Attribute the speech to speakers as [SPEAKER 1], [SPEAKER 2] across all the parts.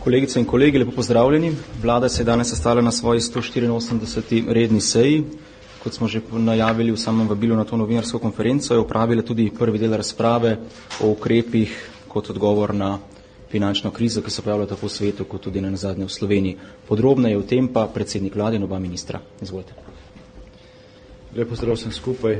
[SPEAKER 1] Kolegice in kolegi, lepo pozdravljeni. Vlada se je danes sestala na svoji 184. redni seji. Kot smo že najavili v samem vabilu na to novinarsko konferenco, je opravila tudi prvi del razprave o ukrepih kot odgovor na finančno krizo, ki se pojavlja tako v svetu, kot tudi nazadnje v Sloveniji. Podrobneje o tem pa predsednik vlade in oba ministra. Izvolite.
[SPEAKER 2] Lepo zdrav sem skupaj.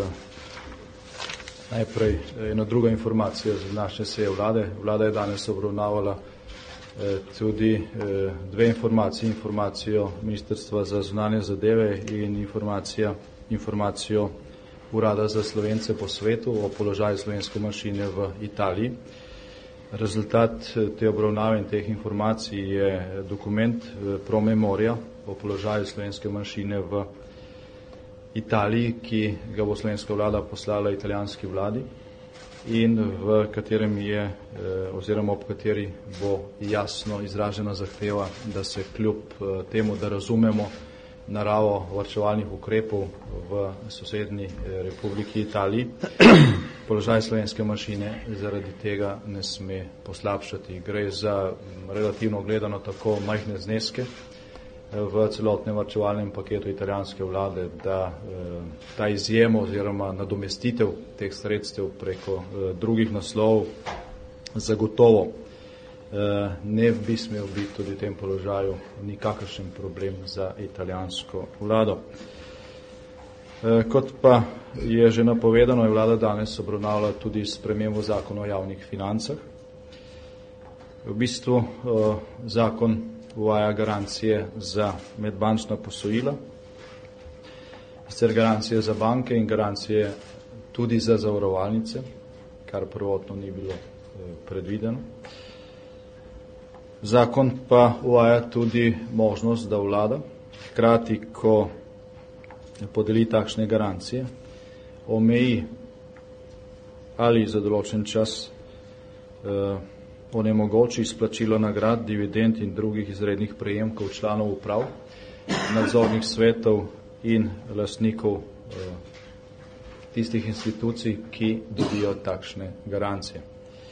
[SPEAKER 2] Najprej ena druga informacija z naše seje vlade. Vlada je danes obravnavala tudi dve informacije. Informacijo Ministrstva za zunanje zadeve in informacijo Urada za Slovence po svetu o položaju slovenske manjšine v Italiji. Rezultat te obravnave in teh informacij je dokument promemoria o položaju slovenske manjšine v Italiji, ki ga bo slovenska vlada poslala italijanski vladi in v katerem je, oziroma ob kateri bo jasno izražena zahteva, da se kljub temu, da razumemo naravo varčevalnih ukrepov v sosednji Republiki Italiji, položaj slovenske manjšine zaradi tega ne sme poslabšati. Gre za relativno gledano tako majhne zneske v celotnem varčevalnem paketu italijanske vlade, da ta izjemo oziroma nadomestitev teh sredstev preko drugih naslovov zagotovo ne bi smel biti tudi v tem položaju nikakršen problem za italijansko vlado. Kot pa je že napovedano, je vlada danes obravnavala tudi spremembo zakona o javnih financah. V bistvu zakon uvaja garancije za medbančna posojila, sicer garancije za banke in garancije tudi za zavarovalnice, kar prvotno ni bilo predvideno. Zakon pa uvaja tudi možnost, da vlada hkrati, ko podeli takšne garancije, omeji ali za določen čas onemogoči izplačilo nagrad, dividend in drugih izrednih prejemkov članov uprav, nadzornih svetov in lastnikov tistih institucij, ki dobijo takšne garancije.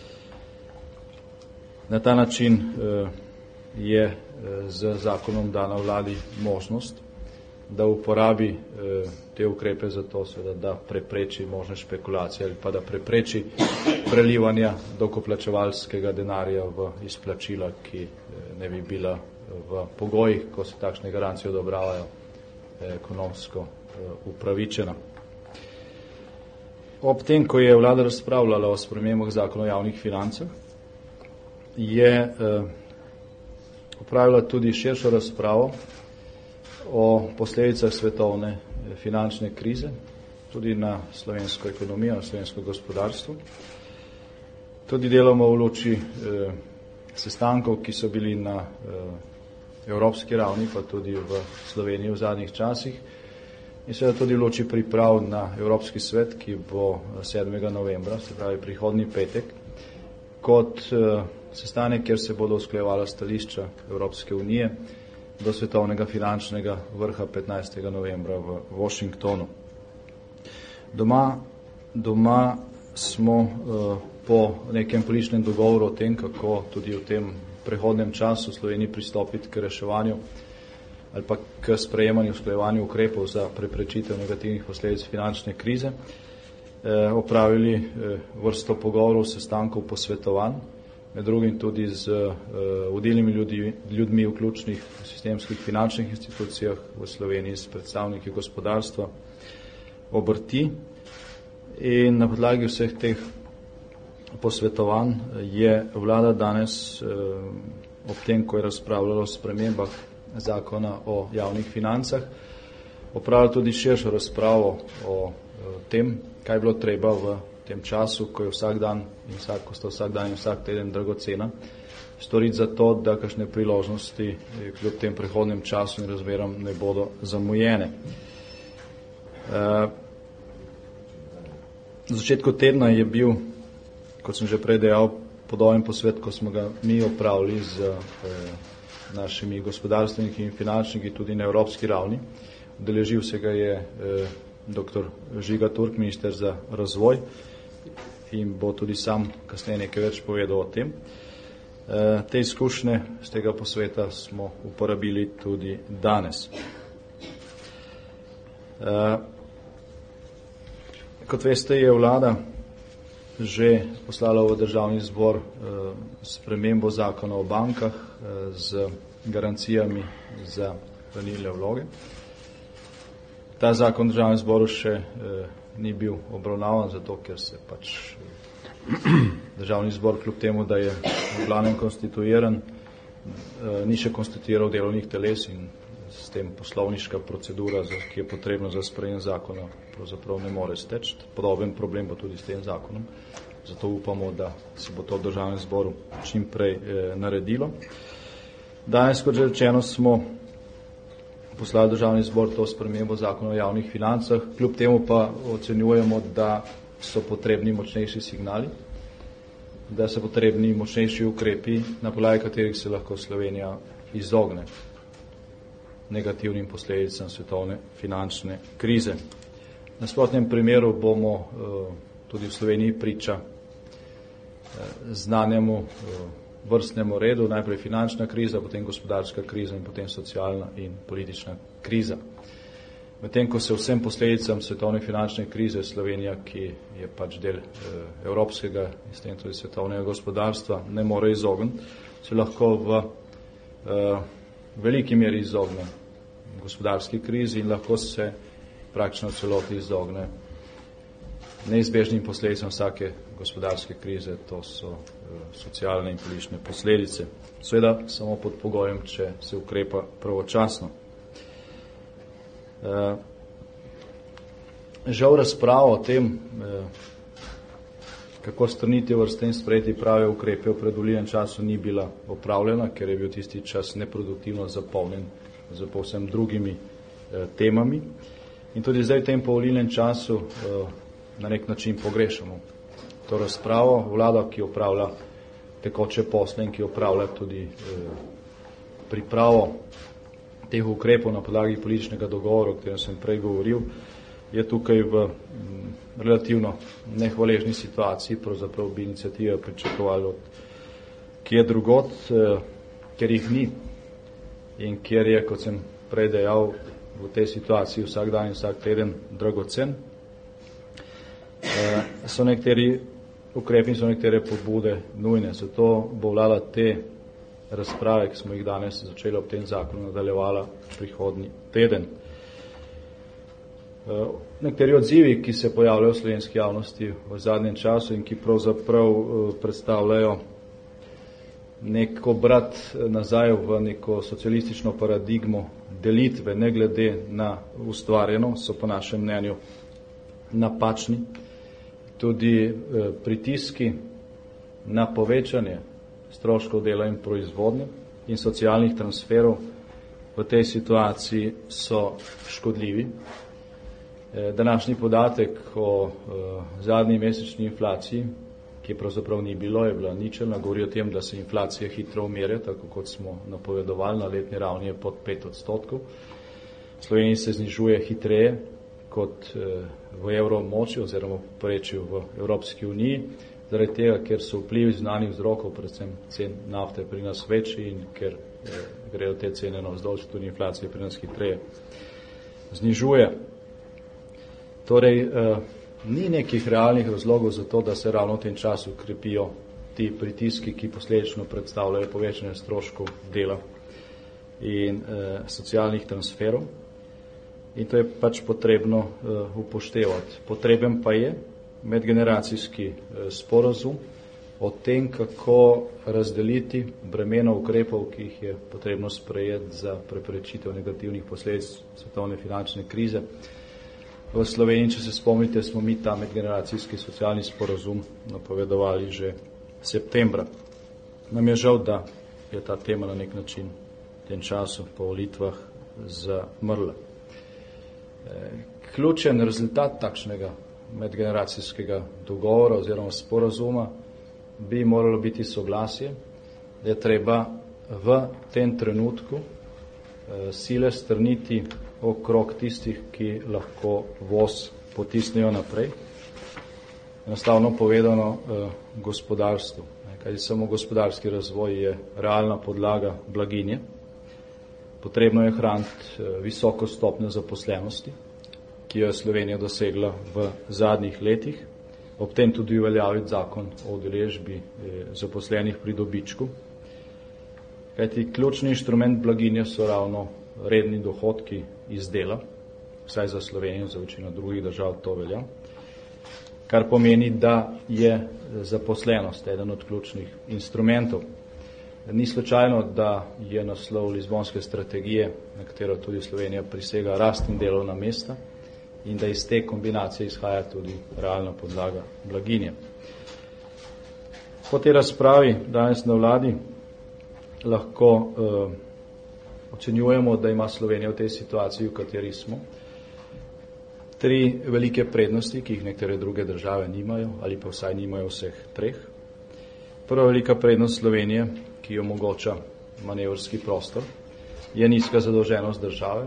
[SPEAKER 2] Na ta način je z zakonom dana vladi možnost, da uporabi te ukrepe za to, da prepreči možne špekulacije ali pa da prepreči prelivanja davkoplačevalskega denarja v izplačila, ki ne bi bila v pogojih, ko se takšne garancije odobravajo, ekonomsko upravičena. Ob tem, ko je vlada razpravljala o spremembah zakona o javnih financah, je opravila tudi širšo razpravo o posledicah svetovne finančne krize, tudi na slovensko ekonomijo, na slovensko gospodarstvo. Tudi deloma v luči sestankov, ki so bili na evropski ravni, pa tudi v Sloveniji v zadnjih časih, in seveda tudi v luči priprav na Evropski svet, ki bo 7. novembra, se pravi prihodnji petek, kot sestanek, kjer se bodo usklajevala stališča Evropske unije do svetovnega finančnega vrha 15. novembra v Washingtonu. Doma smo po nekem političnem dogovoru o tem, kako tudi v tem prehodnem času Sloveniji pristopiti k reševanju ali pa k sprejemanju, usklajevanju ukrepov za preprečitev negativnih posledic finančne krize, opravili vrsto pogovorov, sestankov, posvetovanj, med drugim tudi z vodilnimi ljudmi v ključnih sistemskih finančnih institucijah v Sloveniji, s predstavniki gospodarstva, obrti, in na podlagi vseh teh posvetovanj je vlada danes ob tem, ko je razpravljala o spremembah zakona o javnih financah, opravila tudi širšo razpravo o tem, kaj je bilo treba v tem času, ko je vsak dan in vsak teden dragocena, storiti za to, da kakšne priložnosti kljub tem prehodnem času in razmeram ne bodo zamujene. Na začetku tedna je bil, kot sem že prej dejal, podoben posvet, ko smo ga mi opravili z našimi gospodarstveniki in finančniki tudi na evropski ravni. Udeležil se ga je dr. Žiga Turk, minister za razvoj, in bo tudi sam kasneje nekaj več povedal o tem. Te izkušnje z tega posveta smo uporabili tudi danes. Kot veste, je vlada že poslala v državni zbor spremembo zakona o bankah z garancijami za hranilne vloge. Ta zakon v državnem zboru še ni bil obravnavan, zato ker se pač državni zbor, kljub temu, da je v glavnem konstituiran, ni še konstituiral delovnih teles in s tem poslovniška procedura, ki je potrebna za sprejem zakona, pravzaprav ne more steči. Podoben problem bo tudi s tem zakonom. Zato upamo, da se bo to v državnem zboru čim prej naredilo. Danes, kot že rečeno, smo poslali državni zbor to spremembo zakona o javnih financah, kljub temu pa ocenjujemo, da so potrebni močnejši signali, da so potrebni močnejši ukrepi, na podlagi katerih se lahko Slovenija izogne negativnim posledicam svetovne finančne krize. Na nasprotnem primeru bomo tudi v Sloveniji priča znanemu vrstnemu redu, najprej finančna kriza, potem gospodarska kriza in potem socialna in politična kriza. Medtem ko se vsem posledicam svetovne finančne krize Slovenija, ki je pač del evropskega in s tem tudi svetovnega gospodarstva, ne more izogniti, se lahko v veliki meri izogne gospodarski krizi in lahko se praktično celoti izogne neizbežnim posledicam vsake gospodarske krize, to so socialne in politične posledice. Seveda samo pod pogojem, če se ukrepa pravočasno. Žal razprava o tem, kako strniti vrste in sprejeti prave ukrepe v predvolilnem času ni bila opravljena, ker je bil tisti čas neproduktivno zapolnjen z povsem drugimi temami. In tudi zdaj v tem povolilnem času na nek način pogrešamo to razpravo. Vlada, ki opravlja tekoče posle in ki opravlja tudi pripravo teh ukrepov na podlagi političnega dogovora, o katerem sem prej govoril, je tukaj v relativno nehvaležni situaciji, pravzaprav bi iniciative pričakovali od kje drugot, ker jih ni in kjer je, kot sem prej dejal, v tej situaciji vsak dan in vsak teden dragocen. So nekateri ukrepi in so nekatere pobude nujne, zato bo vlada te razprave, ki smo jih danes začeli ob tem zakonu, nadaljevala prihodnji teden. Nekateri odzivi, ki se pojavljajo v slovenski javnosti v zadnjem času in ki pravzaprav predstavljajo nek obrat nazaj v neko socialistično paradigmo delitve, ne glede na ustvarjeno, so po našem mnenju napačni. Tudi pritiski na povečanje stroškov dela in proizvodnje in socialnih transferov v tej situaciji so škodljivi. Današnji podatek o zadnji mesečni inflaciji, ki pravzaprav ni bilo, je bila ničelna, govori o tem, da se inflacija hitro umirja, tako kot smo napovedovali, na letni ravni je pod 5%. V Sloveniji se znižuje hitreje kot v evroobmočju oziroma v povprečju v Evropski uniji, zaradi tega, ker so vplivi znanih vzrokov, predvsem cen nafte pri nas večji in ker grejo te cene navzdol, tudi inflacija pri nas hitreje znižuje. Torej, ni nekih realnih razlogov za to, da se ravno v tem času krepijo ti pritiski, ki posledično predstavljajo povečanje stroškov dela in socialnih transferov. In to je pač potrebno upoštevati. Potreben pa je medgeneracijski sporazum o tem, kako razdeliti bremeno ukrepov, ki jih je potrebno sprejeti za preprečitev negativnih posledic svetovne finančne krize. V Sloveniji, če se spomnite, smo mi ta medgeneracijski socialni sporazum napovedovali že septembra. Nam je žal, da je ta tema na nek način v tem času po volitvah zamrla. Ključen rezultat takšnega medgeneracijskega dogovora oziroma sporazuma bi moralo biti soglasje, da je treba v tem trenutku sile strniti okrog tistih, ki lahko voz potisnejo naprej. Enostavno povedano gospodarstvu, kajti samo gospodarski razvoj je realna podlaga blaginje. Potrebno je hraniti visoko stopnjo zaposlenosti, ki jo je Slovenija dosegla v zadnjih letih, ob tem tudi uveljaviti zakon o udeležbi zaposlenih pri dobičku, kajti ključni inštrument blaginje so ravno redni dohodki iz dela, vsaj za Slovenijo, za večino drugih držav to velja, kar pomeni, da je zaposlenost eden od ključnih instrumentov. Ni slučajno, da je naslov Lizbonske strategije, na katero tudi Slovenija prisega, rast in delovna mesta, in da iz te kombinacije izhaja tudi realna podlaga blaginje. Po tej razpravi danes na vladi lahko ocenjujemo, da ima Slovenija v tej situaciji, v kateri smo, 3 velike prednosti, ki jih nekatere druge države nimajo, ali pa vsaj nimajo vseh 3. Prva velika prednost Slovenije, ki omogoča manevrski prostor, je nizka zadolženost države,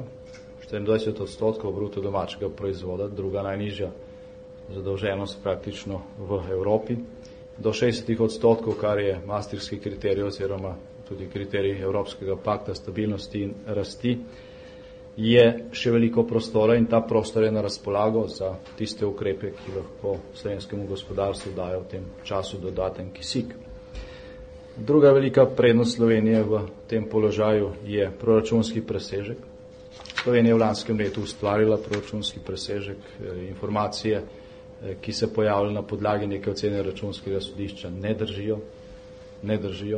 [SPEAKER 2] 24% bruto domačega proizvoda, druga najnižja zadolženost praktično v Evropi, do 60%, kar je maastrichtski kriterij oziroma tudi kriterij Evropskega pakta stabilnosti in rasti, je še veliko prostora in ta prostor je na razpolago za tiste ukrepe, ki lahko slovenskemu gospodarstvu dajo v tem času dodaten kisik. Druga velika prednost Slovenije v tem položaju je proračunski presežek. Slovenija je v lanskem letu ustvarila proračunski presežek. Informacije, ki se pojavljajo na podlagi neke ocene računskega sodišča, ne držijo.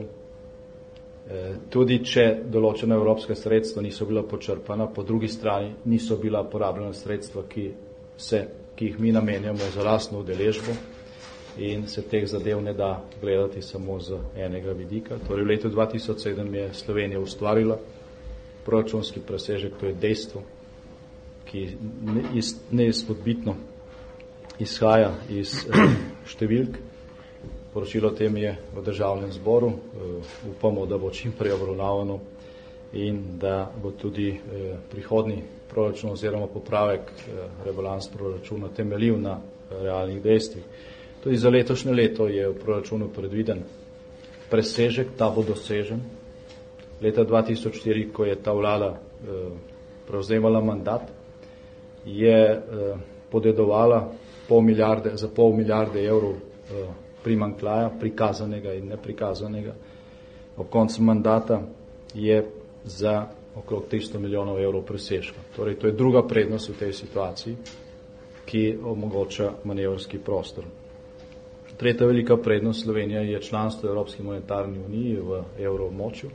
[SPEAKER 2] Tudi če določena evropska sredstva niso bila počrpana, po drugi strani niso bila porabljena sredstva, ki jih mi namenjamo za lastno udeležbo, in se teh zadev ne da gledati samo z enega vidika. Torej v letu 2007 je Slovenija ustvarila proračunski presežek, to je dejstvo, ki neizpodbitno izhaja iz številk. Poročilo o tem je v Državnem zboru, upamo, da bo čim prej obravnavano in da bo tudi prihodnji proračun oziroma popravek rebalans proračuna temeljil na realnih dejstvih. Tudi za letošnje leto je v proračunu predviden presežek, ta bo dosežen. Leta 2004, ko je ta vlada prevzemala mandat, je podedovala za pol milijarde evrov primanjkljaja, prikazanega in neprikazanega. Ob koncu mandata je za okrog 300 milijonov evrov presežka. Torej, to je druga prednost v tej situaciji, ki omogoča manevrski prostor. Tretja velika prednost Slovenije je članstvo v Evropski monetarni uniji v evroobmočju.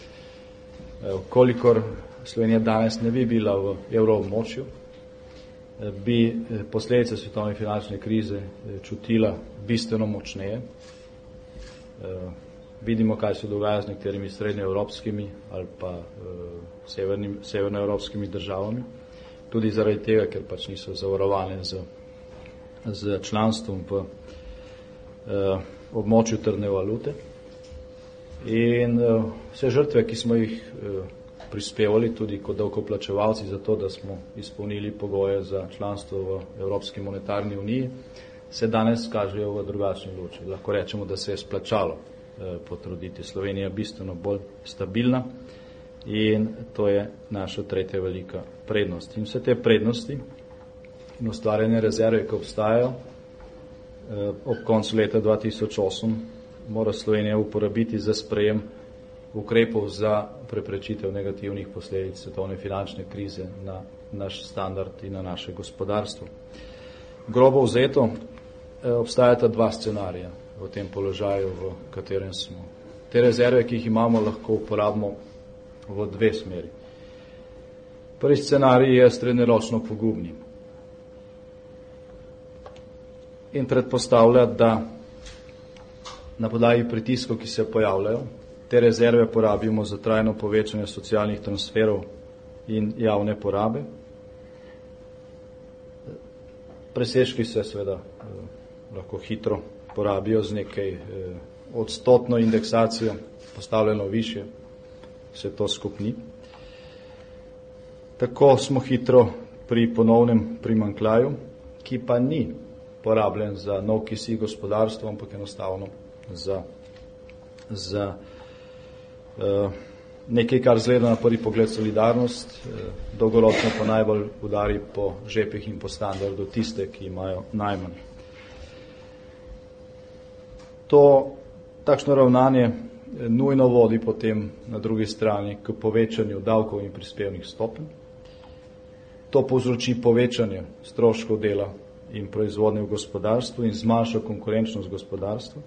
[SPEAKER 2] Kolikor Slovenija danes ne bi bila v evroobmočju, bi posledice svetovne finančne krize čutila bistveno močneje. Vidimo, kaj se dogaja z nekaterimi srednjeevropskimi ali pa severnoevropskimi državami, tudi zaradi tega, ker pač niso zavarovane z članstvom v območju trdne valute. In vse žrtve, ki smo jih prispevali tudi kot davkoplačevalci za to, da smo izpolnili pogoje za članstvo v Evropski monetarni uniji, se danes kažejo v drugačni luči. Lahko rečemo, da se je splačalo potruditi. Slovenija je bistveno bolj stabilna in to je naša tretja velika prednost. In vse te prednosti in ustvarjene rezerve, ki obstajajo, ob koncu leta 2008 mora Slovenija uporabiti za sprejem ukrepov za preprečitev negativnih posledic svetovne finančne krize na naš standard in na naše gospodarstvo. Grobo vzeto, obstajata 2 scenarija v tem položaju, v katerem smo. Te rezerve, ki jih imamo, lahko uporabimo v 2 smeri. Prvi scenarij je srednjeročno pogubni in predpostavlja, da na podlagi pritiskov, ki se pojavljajo, te rezerve porabimo za trajno povečanje socialnih transferov in javne porabe. Presežki se seveda lahko hitro porabijo z nekaj odstotno indeksacijo, postavljeno više, se to skupni. Tako smo hitro pri ponovnem primanjkljaju, ki pa ni porabljen za nov kisik gospodarstva, ampak enostavno za za nekaj, kar zgleda na prvi pogled solidarnost, dolgoročno pa najbolj udari po žepih in po standardu tiste, ki imajo najmanj. Takšno ravnanje nujno vodi potem na drugi strani k povečanju davkov in prispevnih stopenj. To povzroči povečanje stroškov dela in proizvodnje v gospodarstvu in zmanjša konkurenčnost gospodarstva.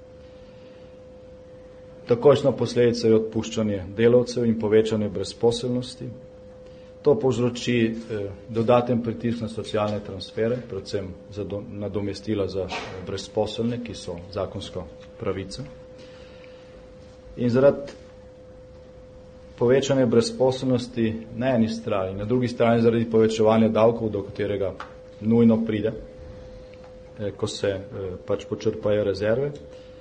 [SPEAKER 2] Takojšnja posledica je odpuščanje delavcev in povečanje brezposelnosti. To povzroči dodaten pritisk na socialne transfere, predvsem za nadomestila za brezposelne, ki so zakonska pravica. In zaradi povečanja brezposelnosti na eni strani, na drugi strani zaradi povečevanja davkov, do katerega nujno pride, ko se pač počrpajo rezerve,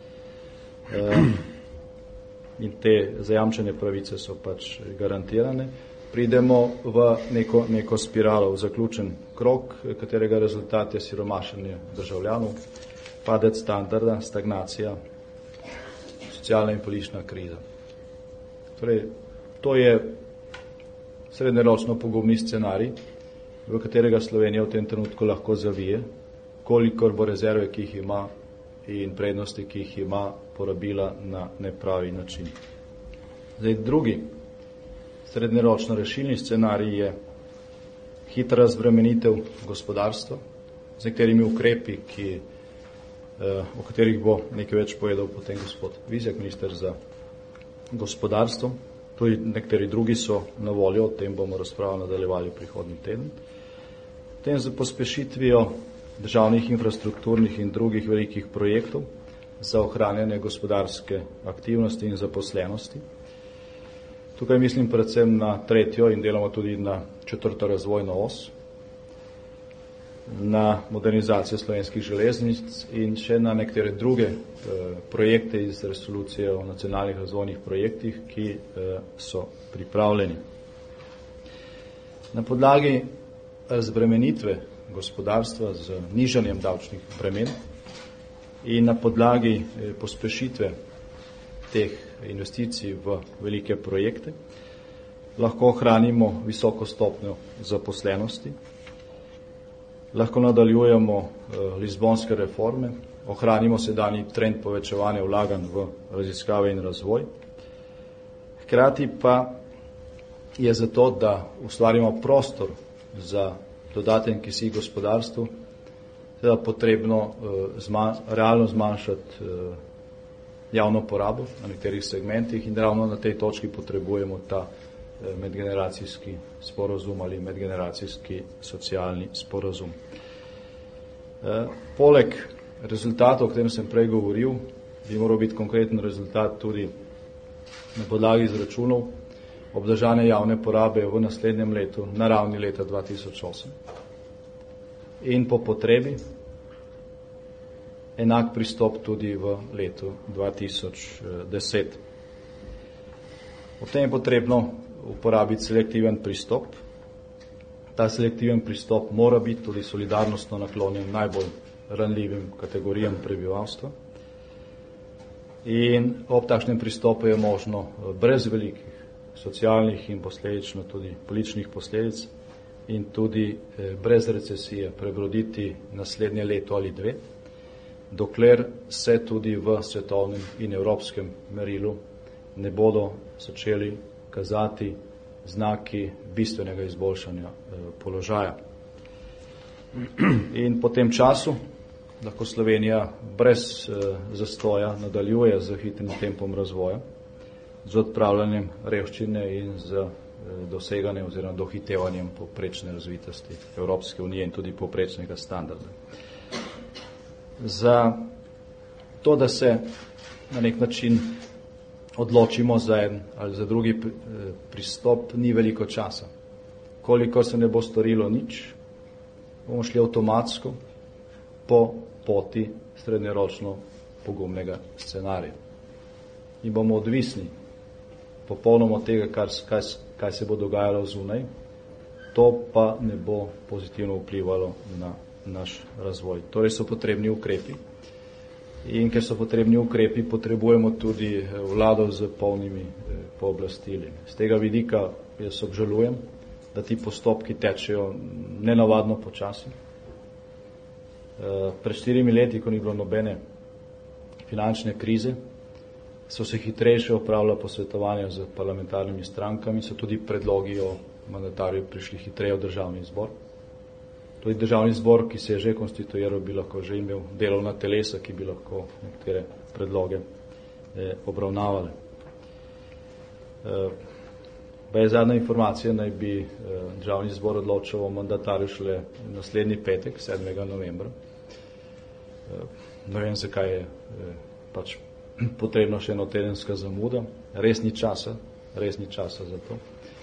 [SPEAKER 2] in te zajamčene pravice so pač garantirane, pridemo v neko spiralo, v zaključen krog, katerega rezultat je siromašenje državljanov, padec standarda, stagnacija, socialna in politična kriza. Torej, to je srednjeročno pogubni scenarij, v katerega Slovenija v tem trenutku lahko zavije, kolikor bo rezerve, ki jih ima, in prednosti, ki jih ima, porabila na nepravi način. Zdaj, drugi srednjeročno rešilni scenarij je hitra razbremenitev gospodarstva z nekaterimi ukrepi, o katerih bo nekaj več povedal potem gospod Vizjak, minister za gospodarstvo. Tudi nekateri drugi so na voljo, o tem bomo razpravo nadaljevali v prihodnji teden. Potem za pospešitvijo državnih infrastrukturnih in drugih velikih projektov za ohranjanje gospodarske aktivnosti in zaposlenosti. Tukaj mislim predvsem na tretjo in deloma tudi na četrto razvojno os, na modernizacijo slovenskih železnic in še na nekatere druge projekte iz resolucije o nacionalnih razvojnih projektih, ki so pripravljeni. Na podlagi razbremenitve gospodarstva z nižanjem davčnih bremen in na podlagi pospešitve teh investicij v velike projekte lahko ohranimo visoko stopnjo zaposlenosti, lahko nadaljujemo lizbonske reforme, ohranimo sedanji trend povečevanja vlaganj v raziskave in razvoj. Hkrati pa je zato, da ustvarimo prostor za dodaten kisik gospodarstvu, teda potrebno realno zmanjšati javno porabo na nekaterih segmentih in ravno na tej točki potrebujemo ta medgeneracijski sporozum ali medgeneracijski socialni sporozum. Poleg rezultatov, o katerem sem prej govoril, bi moral biti konkreten rezultat tudi na podlagi izračunov obdržane javne porabe v naslednjem letu na ravni leta 2008 in po potrebi enak pristop tudi v letu 2010. Potem je potrebno uporabiti selektiven pristop. Ta selektiven pristop mora biti tudi solidarnostno naklonjen najbolj ranljivim kategorijam prebivalstva. In ob takšnem pristopu je možno brez velikih socialnih in posledično tudi političnih posledic in tudi brez recesije prebroditi naslednje leto ali dve, dokler se tudi v svetovnem in evropskem merilu ne bodo začeli kazati znaki bistvenega izboljšanja položaja. In po tem času lahko Slovenija brez zastoja nadaljuje z hitrim tempom razvoja, z odpravljanjem revščine in z doseganjem oziroma dohitevanjem povprečne razvitosti Evropske unije in tudi povprečnega standarda. Za to, da se na nek način odločimo za en ali za drugi pristop, ni veliko časa. Kolikor se ne bo storilo nič, bomo šli avtomatsko po poti srednjeročno pogumnega scenarija. In bomo odvisni popolnoma od tega, kaj se bo dogajalo zunaj, to pa ne bo pozitivno vplivalo na naš razvoj. Torej so potrebni ukrepi, in ker so potrebni ukrepi, potrebujemo tudi vlado z polnimi pooblastili. Z tega vidika jaz obžalujem, da ti postopki tečejo nenavadno počasi. Pred 4 leti, ko ni bilo nobene finančne krize, so se hitrejše opravila posvetovanja z parlamentarnimi strankami, so tudi predlogi o mandatarju prišli hitreje v državni zbor. Tudi državni zbor, ki se je že konstituiral, bi lahko že imel delovna telesa, ki bi lahko nekatere predloge obravnavale. Zadnja informacija, naj bi državni zbor odločil o mandatarju šele naslednji petek, 7. novembra. Ne vem, zakaj je pač potrebno še eno tedenska zamuda. Res ni časa za to.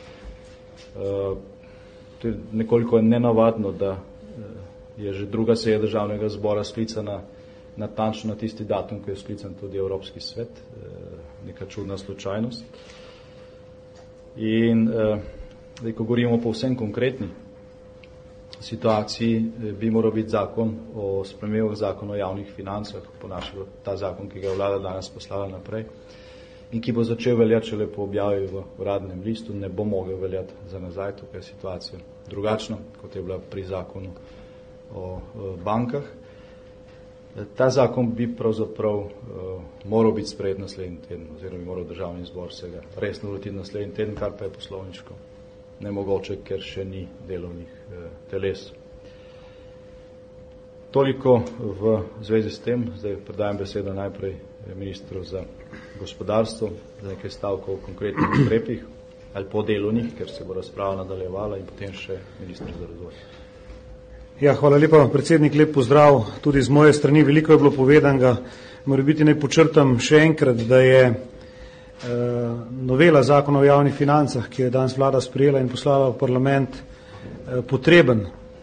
[SPEAKER 2] To je nekoliko nenavadno, da je že druga seja državnega zbora sklicana natančno na tisti datum, ko je sklican tudi Evropski svet. Neka čudna slučajnost. In ko govorimo po vsem konkretni situaciji, bi moral biti zakon o spremembah zakona o javnih financah, po našem ta zakon, ki ga je vlada danes poslala naprej in ki bo začel veljati šele po objavi v uradnem listu, ne bo mogel veljati za nazaj. Tukaj je situacija drugačna, kot je bila pri zakonu o bankah. Ta zakon bi pravzaprav moral biti sprejet naslednji teden, oziroma bi moral državni zbor se ga resno lotiti naslednji teden, kar pa je poslovniško nemogoče, ker še ni delovnih teles. Toliko v zvezi s tem. Zdaj predajam besedo najprej ministru za gospodarstvo, za nekaj stavkov o konkretnih ukrepih ali po delovnih, ker se bo razprava nadaljevala, in potem še ministr za razvoj.
[SPEAKER 3] Ja, hvala lepa, predsednik, lep pozdrav tudi z moje strani. Veliko je bilo povedanega, morebiti naj počrtam še enkrat, da je novela zakona o javnih financah, ki je danes vlada sprejela in poslala v parlament, potreben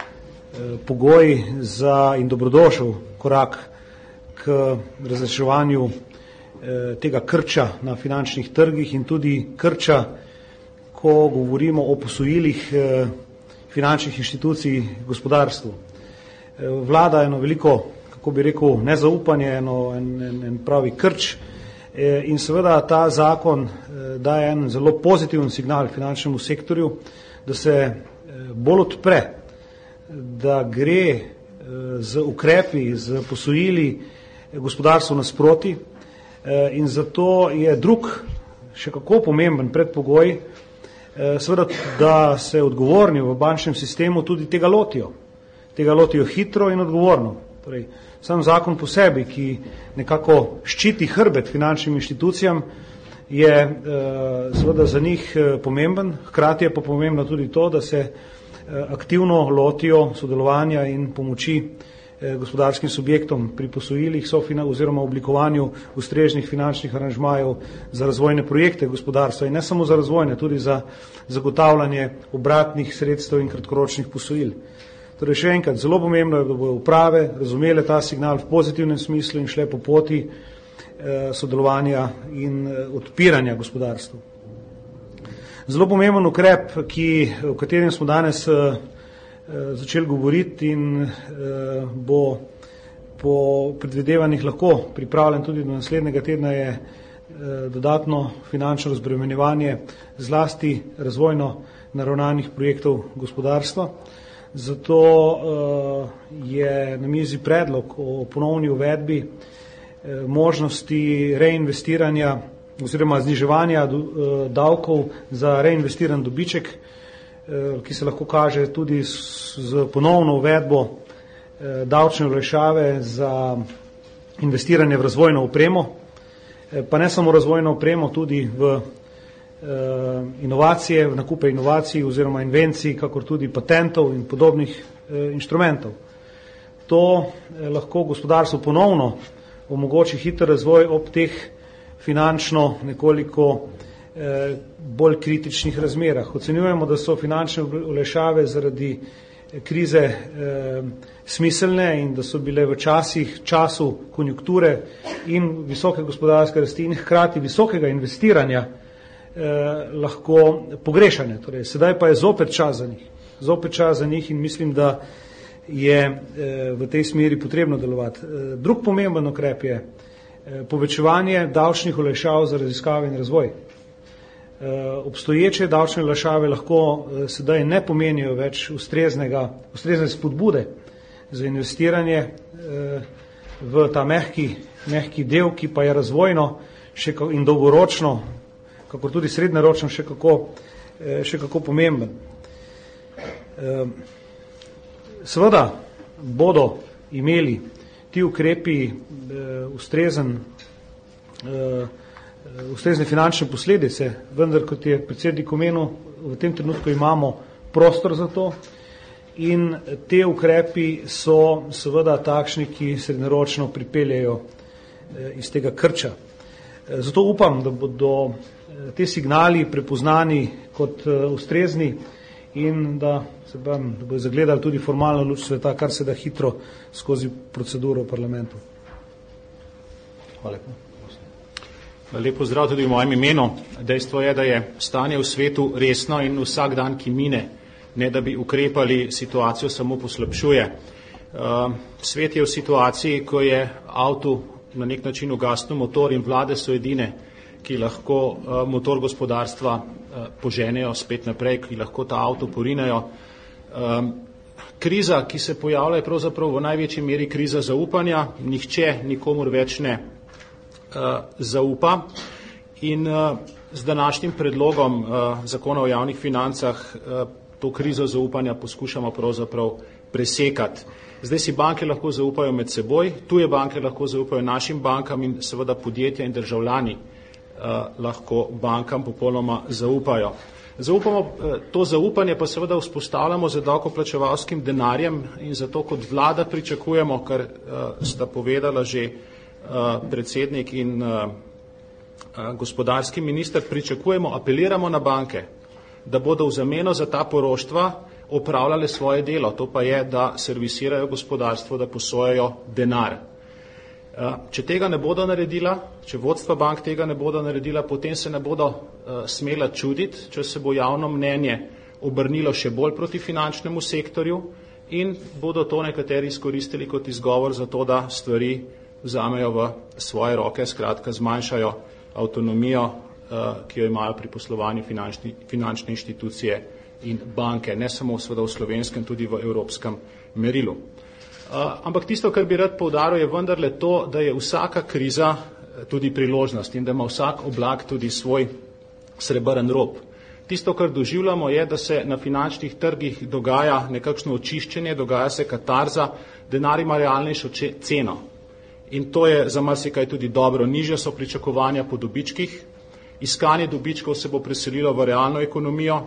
[SPEAKER 3] pogoj za in dobrodošel korak k razreševanju tega krča na finančnih trgih in tudi krča, ko govorimo o posojilih finančnih inštitucij gospodarstvu. Vlada eno veliko, kako bi rekel, nezaupanje, en pravi krč, in seveda ta zakon daje en zelo pozitiven signal finančnemu sektorju, da se bolj odpre, da gre z ukrepi, z posojili gospodarstvu nasproti, in zato je drug, še kako pomemben predpogoj, seveda, da se odgovorni v bančnem sistemu tudi tega lotijo hitro in odgovorno. Torej, sam zakon po sebi, ki nekako ščiti hrbet finančnim inštitucijam, je seveda za njih pomemben, hkrati je pa pomembno tudi to, da se aktivno lotijo sodelovanja in pomoči gospodarskim subjektom pri posojilih oziroma oblikovanju ustrežnih finančnih aranžmajev za razvojne projekte gospodarstva, in ne samo za razvojne, tudi za zagotavljanje obratnih sredstev in kratkoročnih posojil. Torej še enkrat, zelo pomembno je, da bodo uprave razumele ta signal v pozitivnem smislu in šle po poti sodelovanja in odpiranja gospodarstva. Zelo pomemben ukrep, o katerem smo danes začeli govoriti in bo po predvidevanjih lahko pripravljen tudi do naslednjega tedna, je dodatno finančno razbremenjevanje zlasti razvojno naravnanih projektov gospodarstva. Zato je na mizi predlog o ponovni uvedbi možnosti reinvestiranja oziroma zniževanja davkov za reinvestiran dobiček, ki se lahko kaže tudi z ponovno uvedbo davčne olajšave za investiranje v razvojno opremo, pa ne samo razvojno opremo, tudi v inovacije, v nakupe inovacij oziroma invencij, kakor tudi patentov in podobnih inštrumentov. To lahko gospodarstvo ponovno omogoči hiter razvoj ob teh finančno nekoliko bolj kritičnih razmerah. Ocenjujemo, da so finančne olajšave zaradi krize smiselne in da so bile v času konjunkture in visoke gospodarske rasti in hkrati visokega investiranja lahko pogrešane. Torej, sedaj pa je zopet čas za njih in mislim, da je v tej smeri potrebno delovati. Drug pomemben ukrep je povečevanje davčnih olajšav za raziskave in razvoj. Obstoječe davčne olajšave lahko sedaj ne pomenijo več ustrezne spodbude za investiranje v ta mehki del, ki pa je razvojno in dolgoročno, kakor tudi srednjeročno še kako pomemben. Seveda bodo imeli ti ukrepi ustrezne finančne posledice, vendar, kot je predsednik omenil, v tem trenutku imamo prostor za to in te ukrepi so seveda takšni, ki srednjeročno pripeljejo iz tega krča. Zato upam, da bodo te signali prepoznani kot ustrezni in da bodo zagledali tudi formalno luč sveta, kar se da hitro skozi proceduro v parlamentu.
[SPEAKER 1] Hvala lepa.
[SPEAKER 4] Lep pozdrav tudi v mojem imenu. Dejstvo je, da je stanje v svetu resno in vsak dan, ki mine, ne da bi ukrepali, situacijo samo poslabšuje. Svet je v situaciji, ko je avtu na nek način ugasnil motor in vlade so edine, ki lahko motor gospodarstva poženejo spet naprej, ki lahko ta avto porinejo. Kriza, ki se pojavlja, je pravzaprav v največji meri kriza zaupanja. Nihče nikomur več ne zaupa in z današnjim predlogom zakona o javnih financah to krizo zaupanja poskušamo pravzaprav presekati. Zdaj si banke lahko zaupajo med seboj, tuje banke lahko zaupajo našim bankam in seveda podjetja in državljani lahko bankam popolnoma zaupajo. To zaupanje pa seveda vzpostavljamo z davkoplačevalskim denarjem in zato kot vlada pričakujemo, kar sta povedala že predsednik in gospodarski minister, pričakujemo, apeliramo na banke, da bodo v zameno za ta poroštva opravljale svoje delo, to pa je, da servisirajo gospodarstvo, da posojajo denar. Če tega ne bodo naredila, če vodstva bank tega ne bodo naredila, potem se ne bodo smela čuditi, če se bo javno mnenje obrnilo še bolj proti finančnemu sektorju in bodo to nekateri izkoristili kot izgovor za to, da stvari vzamejo v svoje roke, skratka zmanjšajo avtonomijo, ki jo imajo pri poslovanju finančne inštitucije in banke, ne samo v slovenskem, tudi v evropskem merilu. Ampak tisto, kar bi rad poudaril, je vendarle to, da je vsaka kriza tudi priložnost in da ima vsak oblak tudi svoj srebrn rob. Tisto, kar doživljamo, je, da se na finančnih trgih dogaja nekakšno očiščenje, dogaja se katarza, denar ima realnejšo ceno. In to je za marsikaj tudi dobro. Nižja so pričakovanja po dobičkih, iskanje dobičkov se bo preselilo v realno ekonomijo,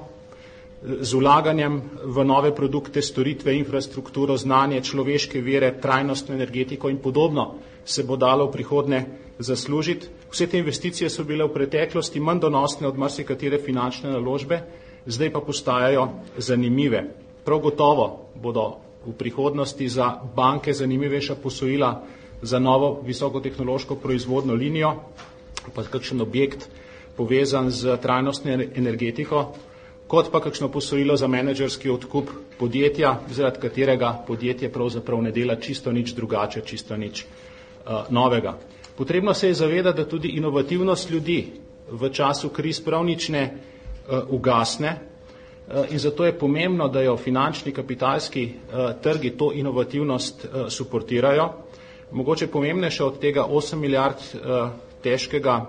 [SPEAKER 4] z vlaganjem v nove produkte, storitve, infrastrukturo, znanje, človeške vire, trajnostno energetiko in podobno se bo dalo v prihodnje zaslužiti. Vse te investicije so bile v preteklosti manj donosne od marsikatere finančne naložbe, zdaj pa postajajo zanimive. Prav gotovo bodo v prihodnosti za banke zanimivejša posojila za novo visokotehnološko proizvodno linijo, pa kakšen objekt povezan z trajnostno energetiko, kot pa kakšno posojilo za menedžerski odkup podjetja, zaradi katerega podjetje pravzaprav ne dela čisto nič drugače, čisto nič novega. Potrebno se je zavedati, da tudi inovativnost ljudi v času kriz prav nič ne ugasne in zato je pomembno, da jo finančni kapitalski trgi to inovativnost suportirajo. Mogoče pomembnejše od tega 8 milijard težkega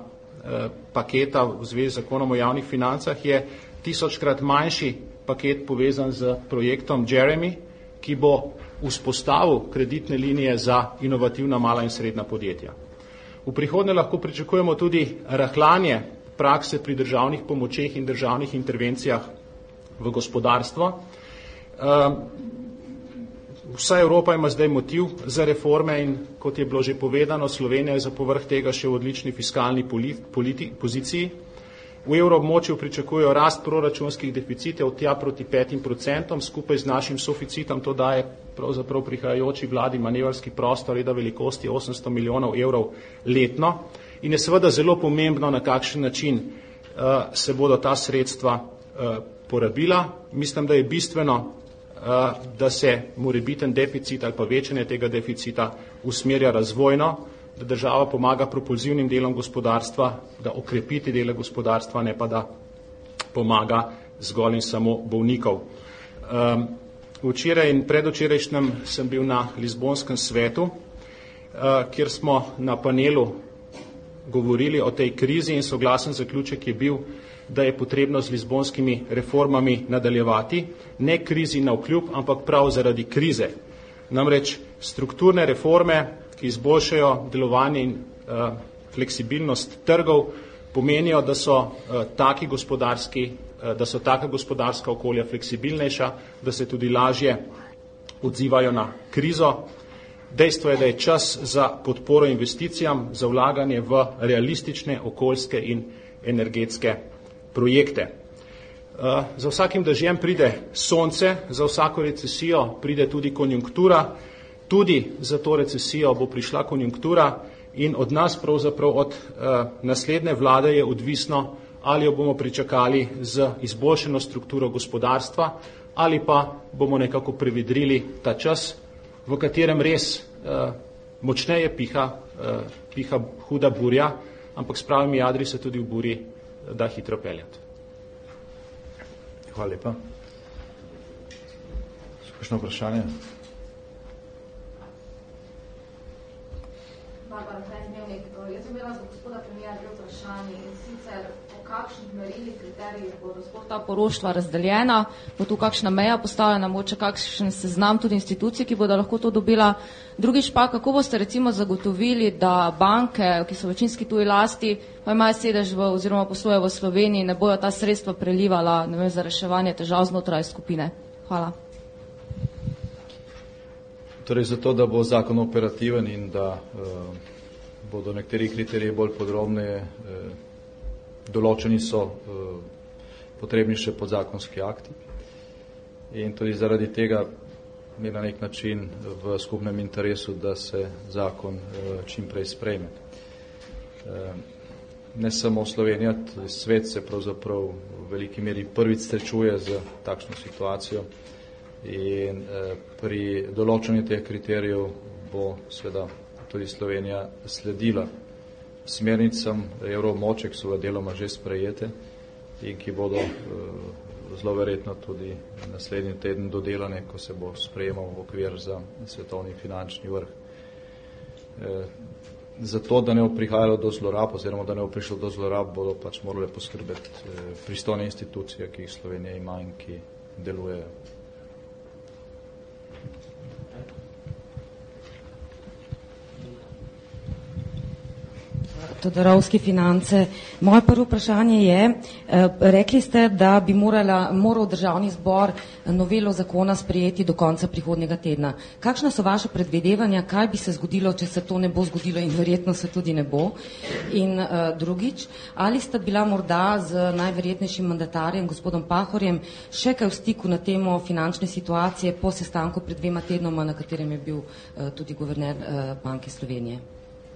[SPEAKER 4] paketa v zvezi z zakonom o javnih financah je 1000-krat manjši paket povezan z projektom Jeremy, ki bo vzpostavil kreditne linije za inovativna mala in srednja podjetja. V prihodnje lahko pričakujemo tudi rahljanje prakse pri državnih pomočeh in državnih intervencijah v gospodarstvo. Vsa Evropa ima zdaj motiv za reforme in, kot je bilo že povedano, Slovenija je za povrh tega še v odlični fiskalni poziciji. V evroobmočju pričakujejo rast proračunskih deficitev tja proti 5%, skupaj z našim suficitom to daje pravzaprav prihajajoči vladi manevrski prostor reda velikosti 800 milijonov evrov letno in je seveda zelo pomembno, na kakšen način se bodo ta sredstva porabila. Mislim, da je bistveno da se morebiten deficit ali pa večanje tega deficita usmerja razvojno, da država pomaga propulzivnim delom gospodarstva, da okrepiti dele gospodarstva, ne pa da pomaga zgolj in samo bolnikov. Včeraj in predvčerajšnjem sem bil na Lizbonskem svetu, kjer smo na panelu govorili o tej krizi in soglasen zaključek je bil, da je potrebno z lizbonskimi reformami nadaljevati, ne krizi navkljub, ampak prav zaradi krize. Namreč strukturne reforme, ki izboljšajo delovanje in fleksibilnost trgov, pomenijo, da so taka gospodarska okolja fleksibilnejša, da se tudi lažje odzivajo na krizo. Dejstvo je, da je čas za podporo investicijam, za vlaganje v realistične okoljske in energetske projekte. Za vsakim dežjem pride sonce, za vsako recesijo pride tudi konjunktura, tudi za to recesijo bo prišla konjunktura in od nas, pravzaprav od naslednje vlade je odvisno, ali jo bomo pričakali z izboljšano strukturo gospodarstva ali pa bomo nekako prevedrili ta čas, v katerem res močneje piha huda burja, ampak s pravimi jadri se tudi v buri da hitro peljati.
[SPEAKER 2] Hvala lepa. Kakšno vprašanje?
[SPEAKER 5] Barbara Dnevnik. Jaz sem imela za gospoda premijera dve vprašanje, in sicer o kakšnih merilih, kriterijih bodo sploh ta poroštva razdeljena, bo tu kakšna meja postavljena, mogoče kakšen seznam tudi institucij, ki bodo lahko to dobila. Drugič pa, kako boste recimo zagotovili, da banke, ki so v večinski tuji lasti, pa imajo sedež oziroma poslujejo v Sloveniji, ne bojo ta sredstva prelivala za reševanje težav znotraj skupine? Hvala.
[SPEAKER 2] Torej zato, da bo zakon operativen in da bodo nekateri kriteriji bolj podrobneje določeni, so potrebni še podzakonski akti. In tudi zaradi tega je na nek način v skupnem interesu, da se zakon čim prej sprejme. Ne samo Slovenija, svet se pravzaprav v veliki meri prvič srečuje z takšno situacijo in pri določanju teh kriterijev bo seveda tudi Slovenija sledila smernicam evroobmočja, ki so deloma že sprejete in ki bodo zelo verjetno tudi naslednji teden dodelane, ko se bo sprejemal v okvir za svetovni finančni vrh. Zato, da ne bo prihajalo do zlorab, oziroma da ne bo prišlo do zlorab, bodo pač morale poskrbeti pristojne institucije, ki jih Slovenija ima in ki delujejo.
[SPEAKER 6] Todorovski Finance. Moje prvo vprašanje je, rekli ste, da bi moral Državni zbor novelo zakona sprejeti do konca prihodnjega tedna. Kakšna so vaše predvidevanja, kaj bi se zgodilo, če se to ne bo zgodilo in verjetno se tudi ne bo? In drugič, ali sta bila morda z najverjetnejšim mandatarjem, gospodom Pahorjem, še kaj v stiku na temo finančne situacije po sestanku pred 2 tednoma, na katerem je bil tudi guverner Banke Slovenije?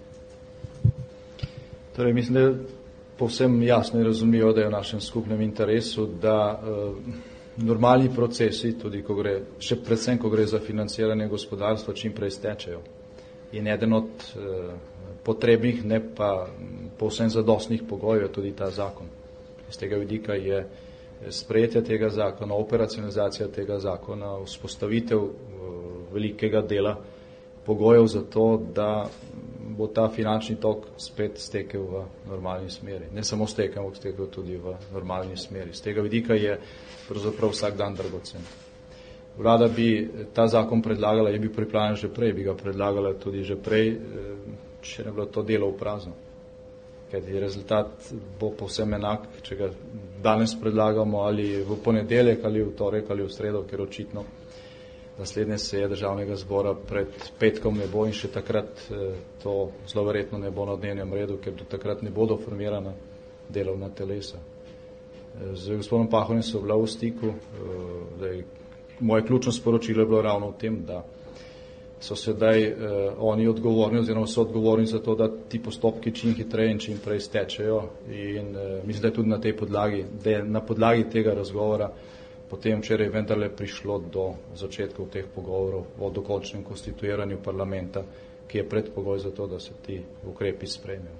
[SPEAKER 2] Torej, mislim, da je povsem jasno in razumljivo, da je v našem skupnem interesu, da normalni procesi, tudi ko gre, še predvsem, ko gre za financiranje gospodarstva, čim prej stečejo. In eden od potrebnih, ne pa povsem zadostnih pogojev je tudi ta zakon. Iz tega vidika je sprejetje tega zakona, operacionalizacija tega zakona, vzpostavitev velikega dela pogojev za to, da bo ta finančni tok spet stekel v normalni smeri. Ne samo stekel, ampak stekel tudi v normalni smeri. Z tega vidika je pravzaprav vsak dan dragocen. Vlada bi ta zakon predlagala, je bi pripravljen že prej, bi ga predlagala tudi že prej, če ne bilo to delo v prazno. Ker rezultat bo povsem enak, če ga danes predlagamo ali v ponedeljek, ali v torek, ali v sredo, ker očitno naslednje seje Državnega zbora pred petkom ne bo in še takrat to zelo verjetno ne bo na dnevnem redu, ker do takrat ne bodo formirana delovna telesa. Z gospodom Pahorjem so bila v stiku, moje ključno sporočilo je bilo ravno v tem, da so sedaj oni odgovorni oziroma so odgovorni za to, da ti postopki čim hitreje in čim prej stečejo in mislim, da je tudi na tej podlagi, da je na podlagi tega razgovora potem včeraj vendarle prišlo do začetkov teh pogovorov o dokončnem konstituiranju parlamenta, ki je predpogoj za to, da se ti ukrepi sprejmejo.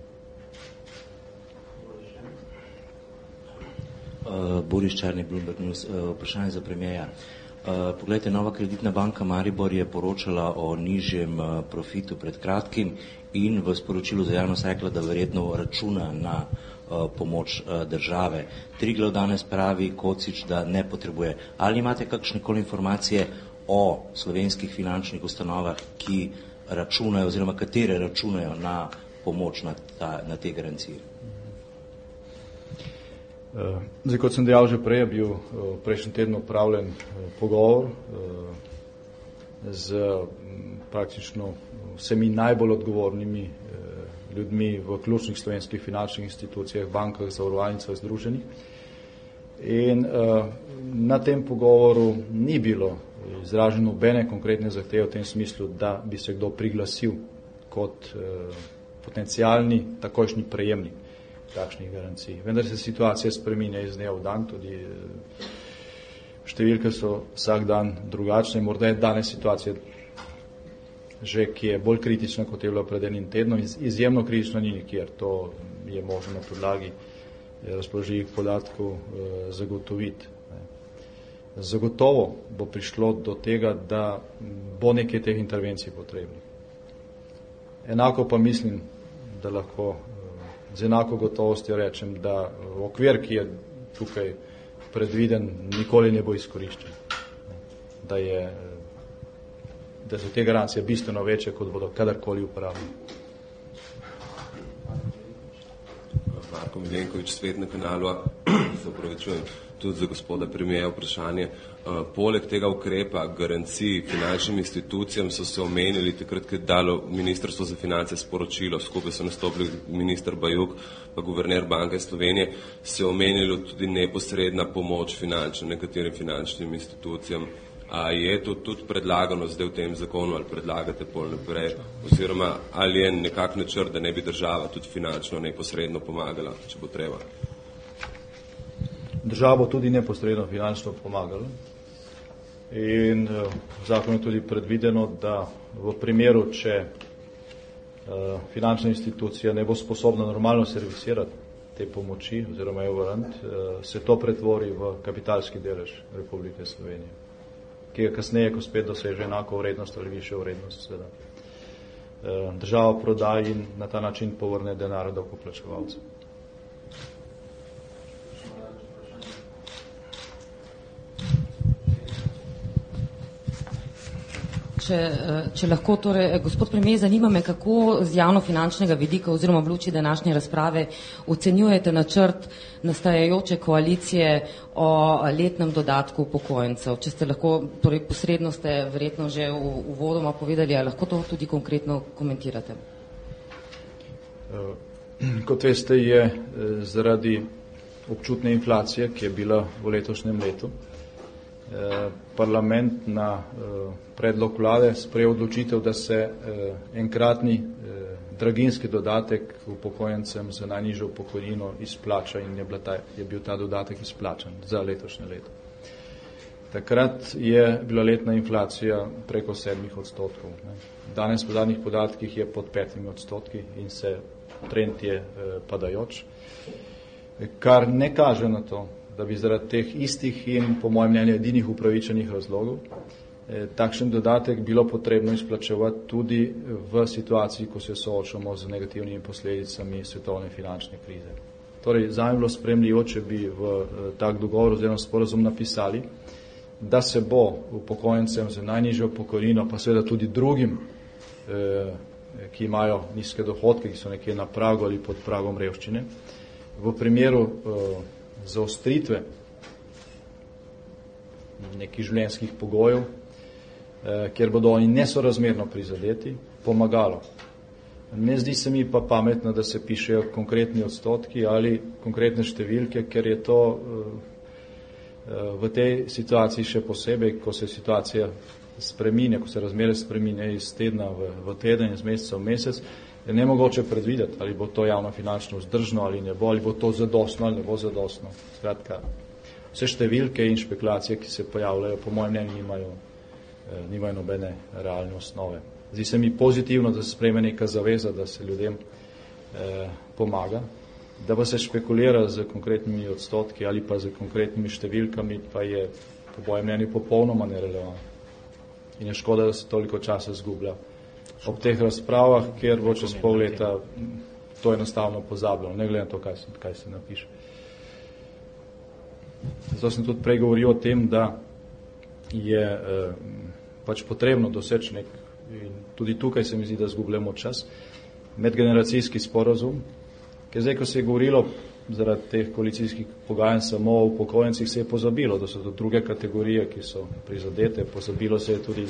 [SPEAKER 7] Boris Černi, Bloomberg News, vprašanje za premierja. Poglejte, Nova kreditna banka Maribor je poročala o nižjem profitu pred kratkim in v sporočilu za javnost rekla, da verjetno računa na pomoč države. Triglav danes pravi, Kocič, da ne potrebuje. Ali imate kakšnekoli informacije o slovenskih finančnih ustanovah, ki računajo oziroma katere računajo na pomoč na te garancije?
[SPEAKER 2] Zdaj, kot sem dejal že prej, je bil prejšnji teden opravljen pogovor z praktično vsemi najbolj odgovornimi ljudmi v ključnih slovenskih finančnih institucijah, bankah, zavarovalnicah, združenih. In na tem pogovoru ni bilo izraženo nobene konkretne zahteve v tem smislu, da bi se kdo priglasil kot potencialni takojšnji prejemnik takšnih garancij. Vendar se situacija spreminja iz dneva v dan, tudi številke so vsak dan drugačne. Morda je danes situacija že, ki je bolj kritična, kot je bila pred enim tednom. Izjemno kritična ni nikjer. To je možno na podlagi razpoložljivih podatkov zagotoviti. Zagotovo bo prišlo do tega, da bo nekaj teh intervencij potrebnih. Enako pa mislim, da lahko z enako gotovostjo rečem, da okvir, ki je tukaj predviden, nikoli ne bo izkoriščen. Da so te garancije bistveno večje, kot bodo kadarkoli uporabljeni.
[SPEAKER 8] Marko Milenkovič, Svet na kanalu, se opravičujem, tudi za gospoda premijeja vprašanje. Poleg tega ukrepa garancij finančnim institucijam so se omenili, takrat, ko je dalo Ministrstvo za finance sporočilo, skupaj so nastopili minister Bajuk pa guverner Banke Slovenije, se je omenilo tudi neposredna pomoč nekaterim finančnim institucijam. A je to tudi predlagano zdaj v tem zakonu ali predlagate pol naprej, oziroma ali je nekak načrt, da ne bi država tudi finančno neposredno pomagala, če bo treba?
[SPEAKER 2] Država bo tudi neposredno finančno pomagala in v zakonu je tudi predvideno, da v primeru, če finančna institucija ne bo sposobna normalno servisirati te pomoči oziroma jo vrniti, se to pretvori v kapitalski delež Republike Slovenije, ki ga kasneje, ko spet doseže enako vrednost ali višjo vrednost, seveda država proda in na ta način povrne denar davkoplačevalcev.
[SPEAKER 6] Če lahko, torej, gospod premier, zanima me, kako z javnofinančnega vidika oziroma v luči današnje razprave ocenjujete načrt nastajajoče koalicije o letnem dodatku upokojencev. Če ste lahko, torej posredno ste verjetno že uvodoma povedali, ali lahko to tudi konkretno komentirate?
[SPEAKER 2] Kot veste, je zaradi občutne inflacije, ki je bila v letošnjem letu, parlament na predlog vlade sprejel odločitev, da se enkratni draginjski dodatek upokojencem za najnižjo pokojnino izplača in je bil ta dodatek izplačan za letošnje leto. Takrat je bila letna inflacija preko 7%. Danes po zadnjih podatkih je pod 5% in trend je padajoč, kar ne kaže na to, da bi zaradi teh istih in po mojem mnenju edinih upravičenih razlogov takšen dodatek bilo potrebno izplačevati tudi v situaciji, ko se soočamo z negativnimi posledicami svetovne finančne krize. Torej, zame bilo sprejemljivo, če bi v tak dogovor oziroma sporazum napisali, da se bo upokojencem z najnižjo pokojnino, pa seveda tudi drugim, ki imajo nizke dohodke, ki so nekje na pragu ali pod pragom revščine, v primeru zaostritve nekih življenjskih pogojev, kjer bodo oni nesorazmerno prizadeti, pomagalo. Ne zdi se mi pa pametno, da se pišejo konkretni odstotki ali konkretne številke, ker je to v tej situaciji še posebej, ko se situacija spreminja, ko se razmere spreminja iz tedna v teden, iz meseca v mesec, je nemogoče predvideti, ali bo to javno finančno vzdržno ali ne bo, ali bo to zadostno ali ne bo zadostno. Skratka, vse številke in špekulacije, ki se pojavljajo, po mojem mnenju nimajo nobene realne osnove. Zdi se mi pozitivno, da se sprejme neka zaveza, da se ljudem pomaga, da pa se špekulira z konkretnimi odstotki ali pa z konkretnimi številkami, pa je po mojem mnenju popolnoma nerelevantno. In je škoda, da se toliko časa zgublja ob teh razpravah, ker bo čez pol leta to enostavno pozabljeno, ne glede na to, kaj se napiše. Zato sem tudi prej govoril o tem, da je pač potrebno doseči in tudi tukaj se mi zdi, da zgubljamo čas, medgeneracijski sporazum, ker zdaj, ko se je govorilo zaradi teh koalicijskih pogajanj samo o upokojencih, se je pozabilo, da so to druge kategorije, ki so prizadete, pozabilo se je tudi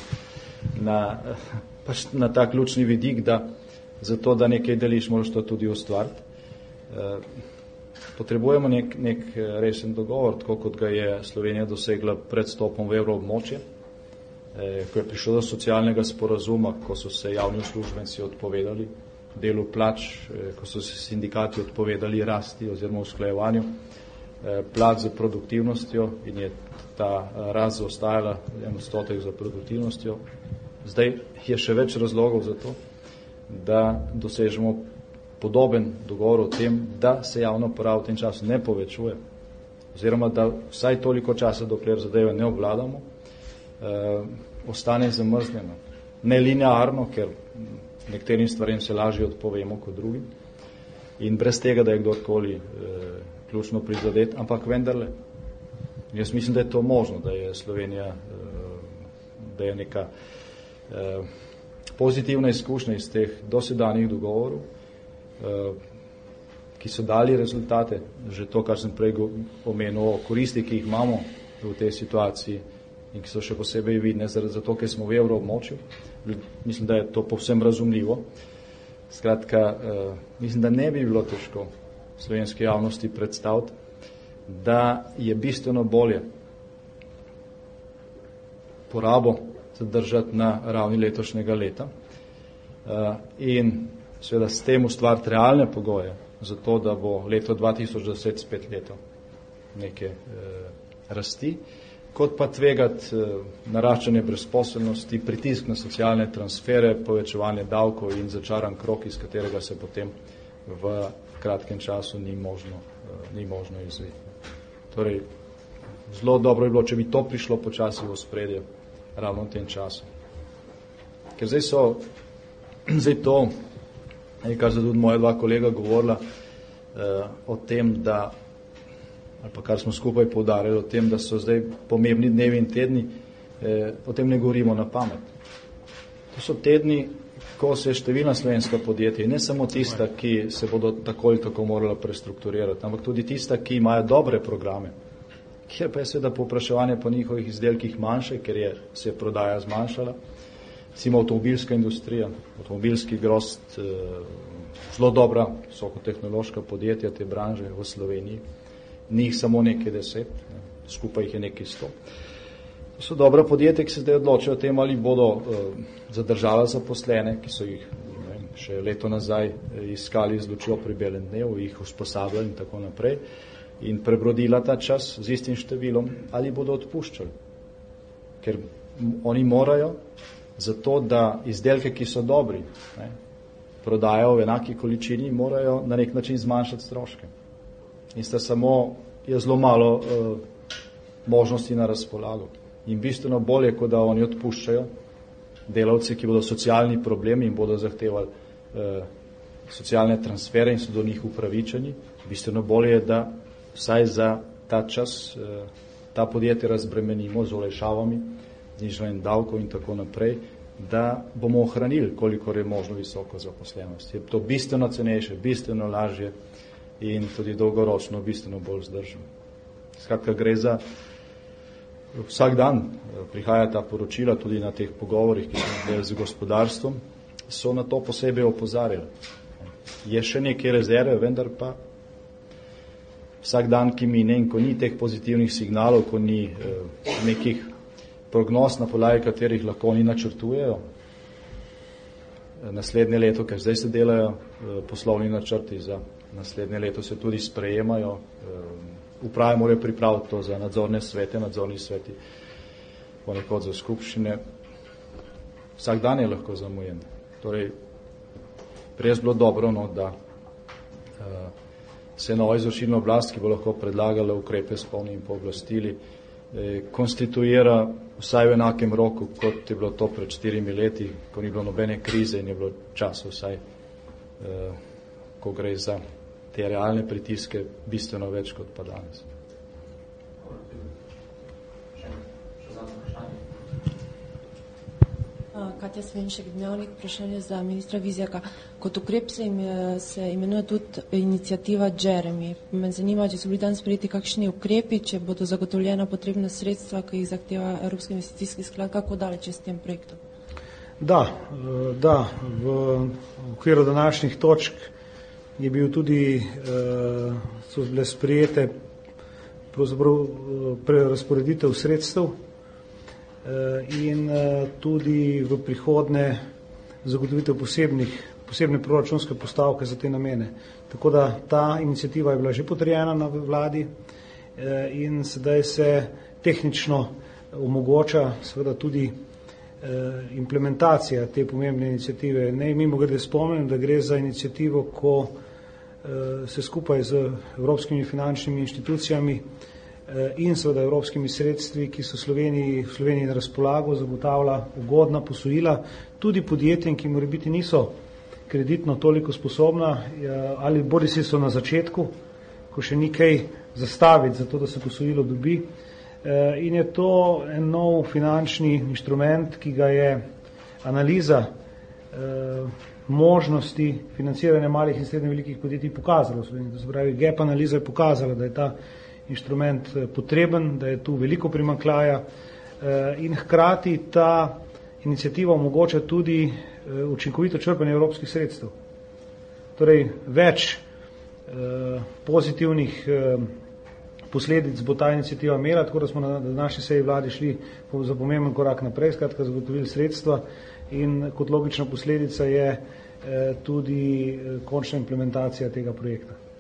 [SPEAKER 2] na ta ključni vidik, da zato, da nekaj deliš, moraš to tudi ustvariti. Potrebujemo nek resen dogovor, tako kot ga je Slovenija dosegla pred stopom v evroobmočje, ko je prišlo do socialnega sporazuma, ko so se javni uslužbenci odpovedali delu plač, ko so se sindikati odpovedali rasti oziroma usklajevanju plač za produktivnostjo in je ta rast zaostajala 1% za produktivnostjo. Zdaj je še več razlogov za to, da dosežemo podoben dogovor o tem, da se javna poraba v tem času ne povečuje, oziroma da vsaj toliko časa, dokler zadeve ne obvladamo, ostane zamrznjeno. Ne linearno, ker nekaterim stvarem se lažje odpovemo kot drugim in brez tega, da je kdorkoli ključno prizadet, ampak vendarle. Jaz mislim, da je to možno, da je Slovenija, da je neka pozitivna izkušnja iz teh dosedanjih dogovorov, ki so dali rezultate, že to, kar sem prej omenil o koristi, ki jih imamo v tej situaciji in ki so še posebej vidne, zato, ker smo v evroobmočju. Mislim, da je to povsem razumljivo. Skratka, mislim, da ne bi bilo težko slovenske javnosti predstaviti, da je bistveno bolje porabo zadržati na ravni letošnjega leta in seveda s tem ustvariti realne pogoje za to, da bo leto 2010 spet leto neke rasti, kot pa tvegati naraščanje brezposelnosti, pritisk na socialne transfere, povečevanje davkov in začaran krog, iz katerega se potem v kratkem času ni možno izviti. Torej, zelo dobro je bilo, če bi to prišlo počasi v ospredje ravno v tem času. Ker zdaj to, kar so tudi moja dva kolega govorila o tem, da ali pa kar smo skupaj poudarjali o tem, da so zdaj pomembni dnevi in tedni, o tem ne govorimo na pamet. To so tedni, ko se številna slovenska podjetja, ne samo tista, ki se bodo tako ali tako morala prestrukturirati, ampak tudi tista, ki imajo dobre programe, kjer pa je seveda povpraševanje po njihovih izdelkih manjše, ker se je prodaja zmanjšala. Recimo avtomobilska industrija, avtomobilski grozd, zelo dobra visokotehnološka podjetja te branže v Sloveniji, ni jih samo nekaj 10, skupaj jih je nekaj 100. To so dobra podjetja, ki se zdaj odločajo o tem, ali bodo zadržala zaposlene, ki so jih še leto nazaj iskali z lučjo pri belem dnevu, jih usposabljali in tako naprej in prebrodila ta čas z istim številom, ali bodo odpuščali. Ker oni morajo zato, da izdelke, ki so dobri, prodajajo v enaki količini, morajo na nek način zmanjšati stroške. In je zelo malo možnosti na razpolago. In bistveno bolje, kot da oni odpuščajo delavce, ki bodo socialni problemi in bodo zahtevali socialne transfere in so do njih upravičeni, bistveno bolje je, da vsaj za ta čas ta podjetje razbremenimo z olajšavami, znižanjem davkov in tako naprej, da bomo ohranili, kolikor je možno visoko zaposlenost. Je to bistveno cenejše, bistveno lažje in tudi dolgoročno bistveno bolj vzdržno. Skratka, gre za vsak dan prihaja ta poročila tudi na teh pogovorih, ki smo delali z gospodarstvom, so na to posebej opozarjali. Je še neke rezerve, vendar pa vsak dan, ki mine in ko ni teh pozitivnih signalov, ko ni nekih prognoz, na podlagi katerih lahko oni načrtujejo naslednje leto, ker zdaj se delajo poslovni načrti za naslednje leto, se tudi sprejemajo uprave morajo pripraviti to za nadzorne svete, nadzorni sveti ponekod za skupščine. Vsak dan je lahko zamujen. Torej, res bilo dobro, no, da se nova izvršilna oblast, ki bo lahko predlagala ukrepe s polnimi pooblastili, konstituira vsaj v enakem roku, kot je bilo to pred 4 leti, ko ni bilo nobene krize in je bilo časa vsaj, ko gre za te realne pritiske, bistveno več kot pa danes.
[SPEAKER 9] Katja Svenšek, Dnevnik, vprašanje za ministra Vizjaka. Kot ukrep se imenuje tudi iniciativa Jeremy. Me zanima, če so bili tam sprejeti kakšni ukrepi, če bodo zagotovljena potrebna sredstva, ki jih zahteva Evropski investicijski sklad, kako daleč je s tem projektom?
[SPEAKER 3] Da, v okviru današnjih točk je bil tudi, so bile sprejete pravzaprav prerazporeditev sredstev in tudi v prihodnje zagotovitev posebne proračunske postavke za te namene. Tako da ta iniciativa je bila že potrjena na vladi in sedaj se tehnično omogoča seveda tudi implementacija te pomembne iniciative. Naj mimogrede spomnim, da gre za inicijativo, ko se skupaj z evropskimi finančnimi inštitucijami in seveda evropskimi sredstvi, ki so Sloveniji na razpolago, zagotavlja ugodna posojila tudi podjetjem, ki morebiti niso kreditno toliko sposobna ali bodisi so na začetku, ko še ni kaj zastaviti za to, da se posojilo dobi. In je to en nov finančni inštrument, ki ga je analiza možnosti financiranja malih in srednje velikih podjetij pokazala v Sloveniji. To se pravi, gap analiza je pokazala, da je ta inštrument potreben, da je tu veliko primanjkljaja in hkrati ta iniciativa omogoča tudi učinkovito črpanje evropskih sredstev. Torej, več pozitivnih posledic bo ta iniciativa imela, tako da smo na današnji seji vladi šli za pomemben korak naprej, skratka zagotovili sredstva in kot logična posledica je tudi končna implementacija tega projekta.